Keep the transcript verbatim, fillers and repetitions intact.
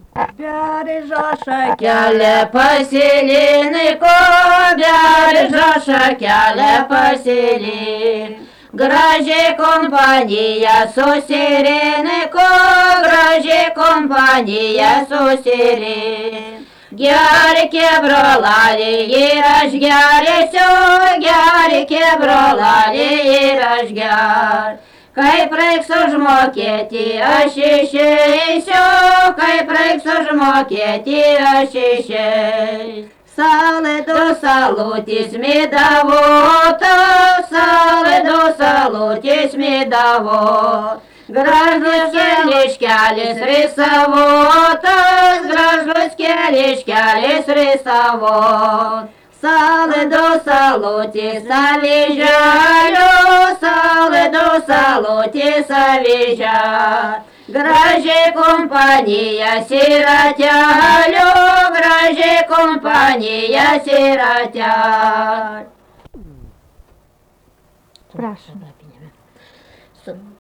Beržo šakelė pasiliniko, beržo šakelė pasiliniko. Gražiai kompanija susirinko, gražiai kompanija susirinko. Gerkė brolali ir aš gerėsiu, gerkė brolali ir aš ger. Kaip reiks užmokėti, aš išeisiu, kaip reiks užmokėti, aš išeisiu. Salėdu salutis midavoto, salėdu salutis midavoto. Gražus keliškelis risavotas, gražus keliškelis risavotas. Salėdu salutis aviželio, salėdu salutis aviželio. Gražiai kompanija siratelio, gražiai kompanija siratelio. Прошу.